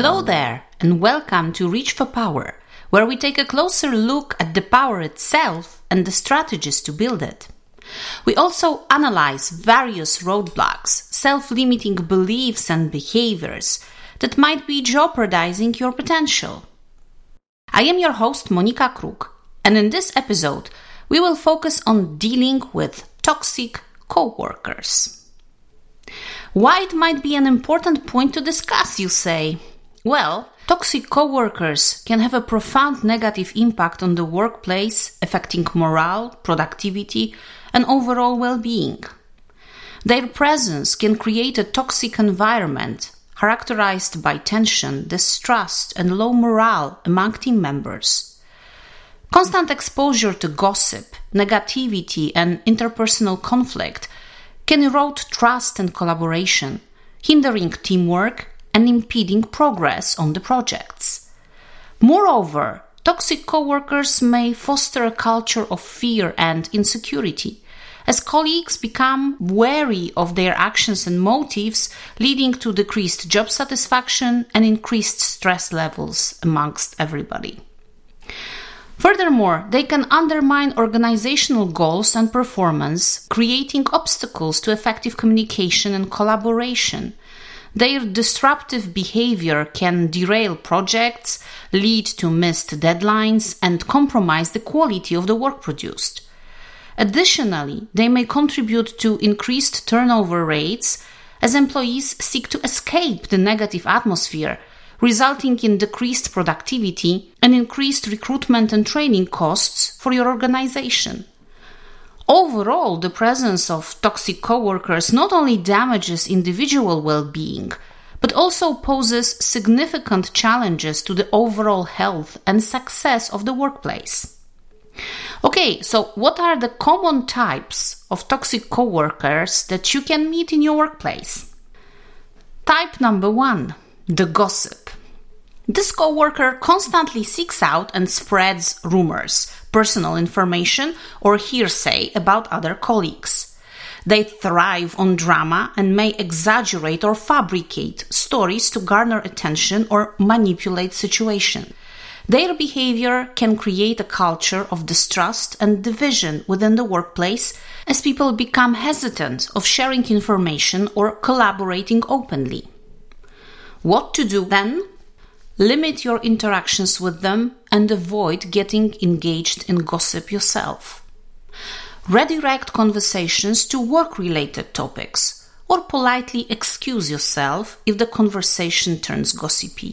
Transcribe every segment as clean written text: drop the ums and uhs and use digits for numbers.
Hello there, and welcome to Reach for Power, where we take a closer look at the power itself and the strategies to build it. We also analyze various roadblocks, self-limiting beliefs and behaviors that might be jeopardizing your potential. I am your host, Monika Kruk, and in this episode, we will focus on dealing with toxic co-workers. Why it might be an important point to discuss, you say? Well, toxic co-workers can have a profound negative impact on the workplace, affecting morale, productivity, and overall well-being. Their presence can create a toxic environment characterized by tension, distrust, and low morale among team members. Constant exposure to gossip, negativity, and interpersonal conflict can erode trust and collaboration, hindering teamwork and impeding progress on the projects. Moreover, toxic coworkers may foster a culture of fear and insecurity, as colleagues become wary of their actions and motives, leading to decreased job satisfaction and increased stress levels amongst everybody. Furthermore, they can undermine organizational goals and performance, creating obstacles to effective communication and collaboration. Their disruptive behavior can derail projects, lead to missed deadlines, and compromise the quality of the work produced. Additionally, they may contribute to increased turnover rates as employees seek to escape the negative atmosphere, resulting in decreased productivity and increased recruitment and training costs for your organization. Overall, the presence of toxic coworkers not only damages individual well-being, but also poses significant challenges to the overall health and success of the workplace. Okay, so what are the common types of toxic coworkers that you can meet in your workplace? Type number 1, the gossip. This coworker constantly seeks out and spreads rumors, personal information, or hearsay about other colleagues. They thrive on drama and may exaggerate or fabricate stories to garner attention or manipulate situations. Their behavior can create a culture of distrust and division within the workplace as people become hesitant of sharing information or collaborating openly. What to do then? Limit your interactions with them and avoid getting engaged in gossip yourself. Redirect conversations to work-related topics or politely excuse yourself if the conversation turns gossipy.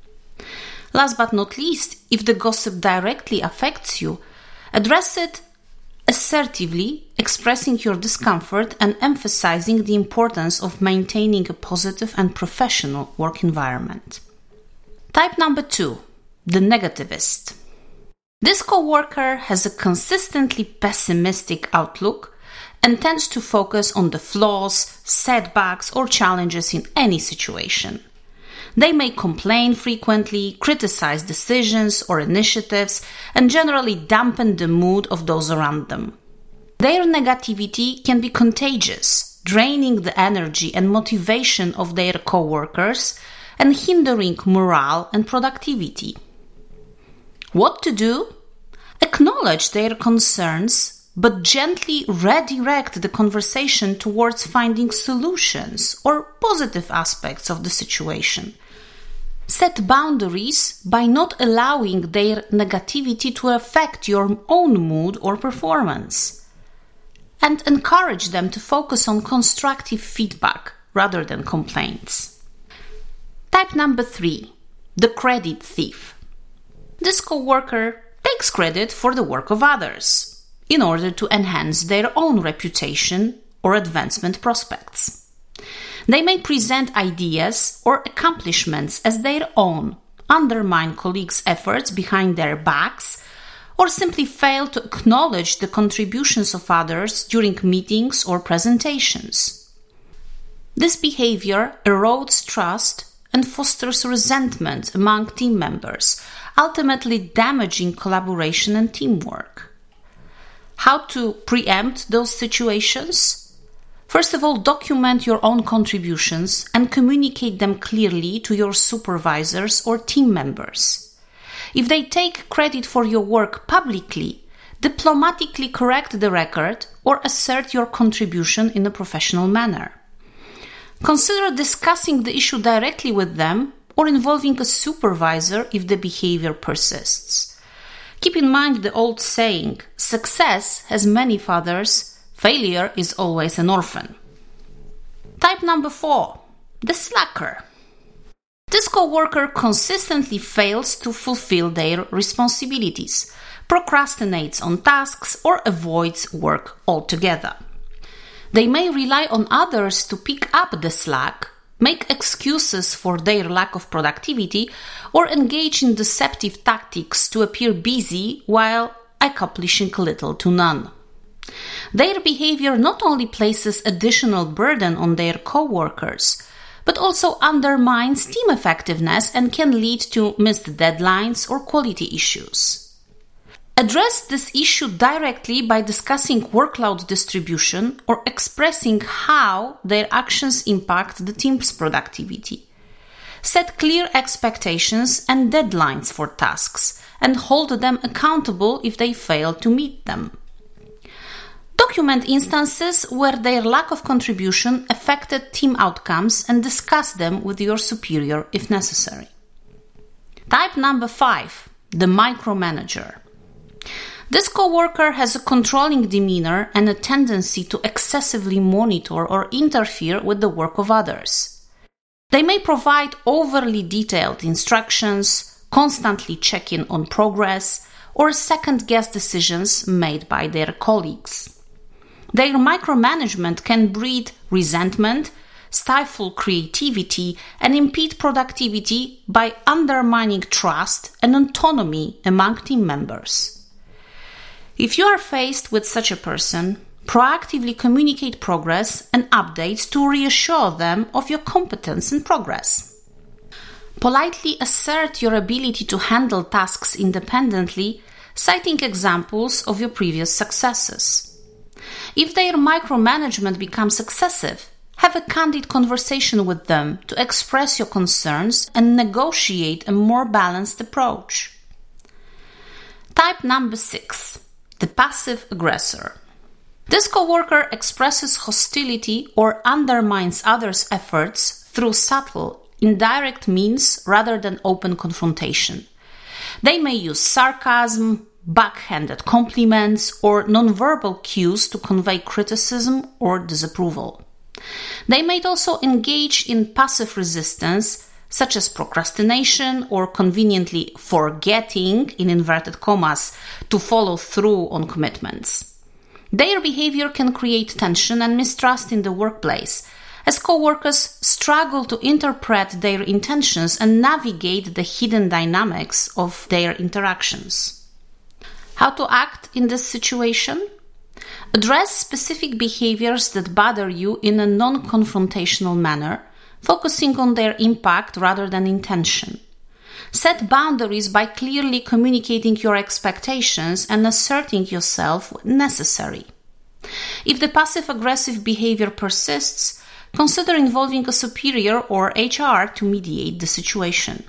Last but not least, if the gossip directly affects you, address it assertively, expressing your discomfort and emphasizing the importance of maintaining a positive and professional work environment. Type number 2, the negativist. This coworker has a consistently pessimistic outlook and tends to focus on the flaws, setbacks, or challenges in any situation. They may complain frequently, criticize decisions or initiatives, and generally dampen the mood of those around them. Their negativity can be contagious, draining the energy and motivation of their coworkers and hindering morale and productivity. What to do? Acknowledge their concerns, but gently redirect the conversation towards finding solutions or positive aspects of the situation. Set boundaries by not allowing their negativity to affect your own mood or performance. And encourage them to focus on constructive feedback rather than complaints. Type number 3, the credit thief. This coworker takes credit for the work of others in order to enhance their own reputation or advancement prospects. They may present ideas or accomplishments as their own, undermine colleagues' efforts behind their backs, or simply fail to acknowledge the contributions of others during meetings or presentations. This behavior erodes trust and fosters resentment among team members, ultimately damaging collaboration and teamwork. How to preempt those situations? First of all, document your own contributions and communicate them clearly to your supervisors or team members. If they take credit for your work publicly, diplomatically correct the record or assert your contribution in a professional manner. Consider discussing the issue directly with them or involving a supervisor if the behavior persists. Keep in mind the old saying, success has many fathers, failure is always an orphan. Type number 4, the slacker. This coworker consistently fails to fulfill their responsibilities, procrastinates on tasks, or avoids work altogether. They may rely on others to pick up the slack, make excuses for their lack of productivity, or engage in deceptive tactics to appear busy while accomplishing little to none. Their behavior not only places additional burden on their co-workers, but also undermines team effectiveness and can lead to missed deadlines or quality issues. Address this issue directly by discussing workload distribution or expressing how their actions impact the team's productivity. Set clear expectations and deadlines for tasks and hold them accountable if they fail to meet them. Document instances where their lack of contribution affected team outcomes and discuss them with your superior if necessary. Type number 5, the micromanager. This coworker has a controlling demeanor and a tendency to excessively monitor or interfere with the work of others. They may provide overly detailed instructions, constantly check in on progress, or second-guess decisions made by their colleagues. Their micromanagement can breed resentment, stifle creativity, and impede productivity by undermining trust and autonomy among team members. If you are faced with such a person, proactively communicate progress and updates to reassure them of your competence and progress. Politely assert your ability to handle tasks independently, citing examples of your previous successes. If their micromanagement becomes excessive, have a candid conversation with them to express your concerns and negotiate a more balanced approach. Type number 6, the passive aggressor. This coworker expresses hostility or undermines others' efforts through subtle, indirect means rather than open confrontation. They may use sarcasm, backhanded compliments, or nonverbal cues to convey criticism or disapproval. They may also engage in passive resistance, such as procrastination or conveniently forgetting, in inverted commas, to follow through on commitments. Their behavior can create tension and mistrust in the workplace, as coworkers struggle to interpret their intentions and navigate the hidden dynamics of their interactions. How to act in this situation? Address specific behaviors that bother you in a non-confrontational manner, focusing on their impact rather than intention. Set boundaries by clearly communicating your expectations and asserting yourself when necessary. If the passive-aggressive behavior persists, consider involving a superior or HR to mediate the situation.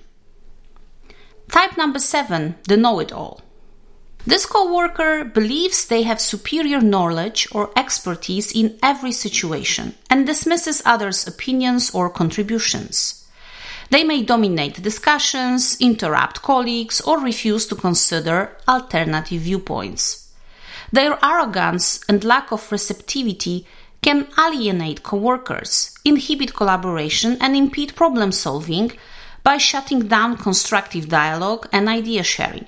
Type number 7, the know-it-all. This coworker believes they have superior knowledge or expertise in every situation and dismisses others' opinions or contributions. They may dominate discussions, interrupt colleagues, or refuse to consider alternative viewpoints. Their arrogance and lack of receptivity can alienate coworkers, inhibit collaboration, and impede problem solving by shutting down constructive dialogue and idea sharing.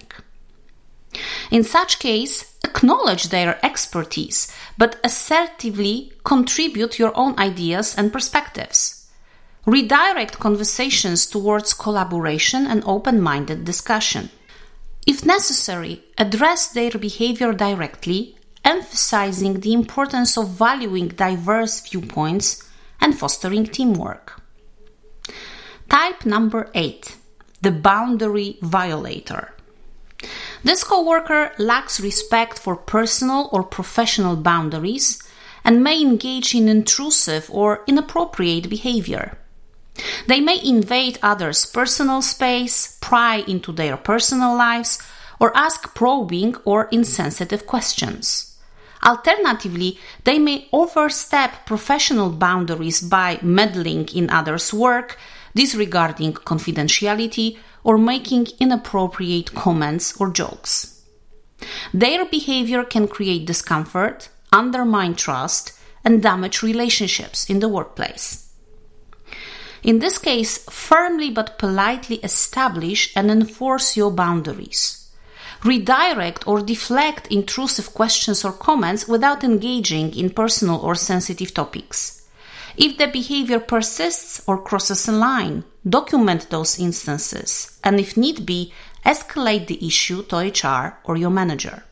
In such case, acknowledge their expertise, but assertively contribute your own ideas and perspectives. Redirect conversations towards collaboration and open-minded discussion. If necessary, address their behavior directly, emphasizing the importance of valuing diverse viewpoints and fostering teamwork. Type number 8, the boundary violator. This coworker lacks respect for personal or professional boundaries and may engage in intrusive or inappropriate behavior. They may invade others' personal space, pry into their personal lives, or ask probing or insensitive questions. Alternatively, they may overstep professional boundaries by meddling in others' work, disregarding confidentiality, or making inappropriate comments or jokes. Their behavior can create discomfort, undermine trust, and damage relationships in the workplace. In this case, firmly but politely establish and enforce your boundaries. Redirect or deflect intrusive questions or comments without engaging in personal or sensitive topics. If the behavior persists or crosses a line, document those instances, and if need be, escalate the issue to HR or your manager.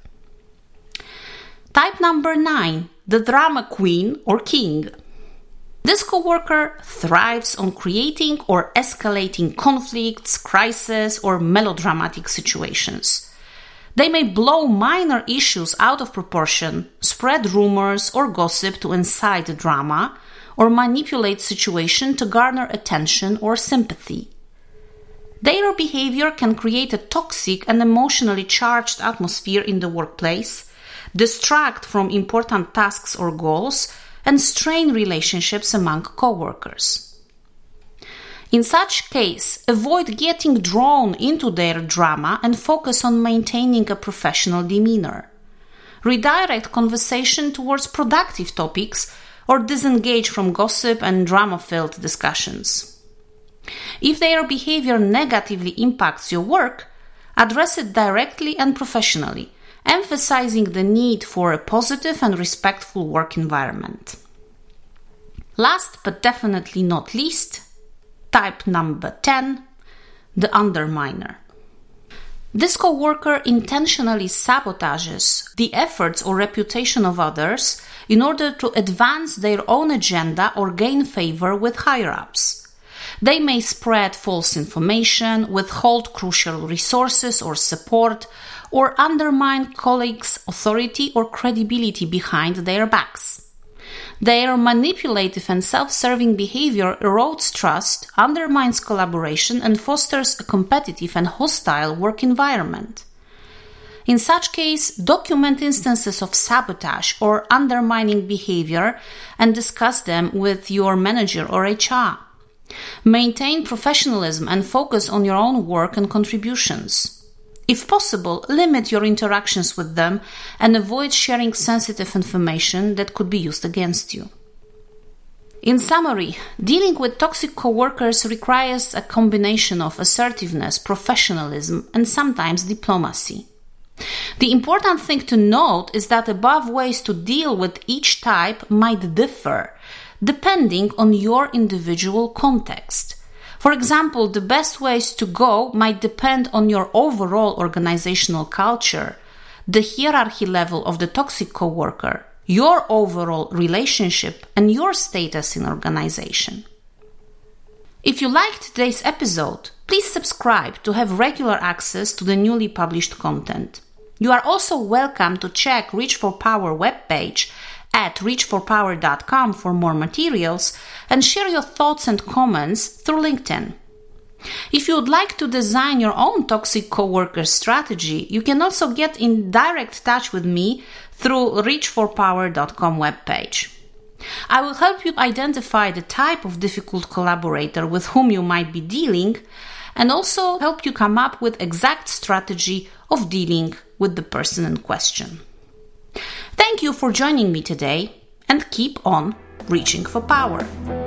Type number 9, the drama queen or king. This coworker thrives on creating or escalating conflicts, crises, or melodramatic situations. They may blow minor issues out of proportion, spread rumors or gossip to incite drama, or manipulate situations to garner attention or sympathy. Their behavior can create a toxic and emotionally charged atmosphere in the workplace, distract from important tasks or goals, and strain relationships among coworkers. In such case, avoid getting drawn into their drama and focus on maintaining a professional demeanor. Redirect conversation towards productive topics or disengage from gossip and drama-filled discussions. If their behavior negatively impacts your work, address it directly and professionally, emphasizing the need for a positive and respectful work environment. Last but definitely not least, type number 10, the underminer. This coworker intentionally sabotages the efforts or reputation of others in order to advance their own agenda or gain favor with higher-ups. They may spread false information, withhold crucial resources or support, or undermine colleagues' authority or credibility behind their backs. Their manipulative and self-serving behavior erodes trust, undermines collaboration, and fosters a competitive and hostile work environment. In such case, document instances of sabotage or undermining behavior and discuss them with your manager or HR. Maintain professionalism and focus on your own work and contributions. If possible, limit your interactions with them and avoid sharing sensitive information that could be used against you. In summary, dealing with toxic coworkers requires a combination of assertiveness, professionalism, and sometimes diplomacy. The important thing to note is that above ways to deal with each type might differ, depending on your individual context. For example, the best ways to go might depend on your overall organizational culture, the hierarchy level of the toxic coworker, your overall relationship, and your status in organization. If you liked today's episode, please subscribe to have regular access to the newly published content. You are also welcome to check Reach for Power webpage at reachforpower.com for more materials and share your thoughts and comments through LinkedIn. If you would like to design your own toxic coworker strategy, you can also get in direct touch with me through reachforpower.com webpage. I will help you identify the type of difficult collaborator with whom you might be dealing and also help you come up with exact strategy of dealing with the person in question. Thank you for joining me today and keep on reaching for power.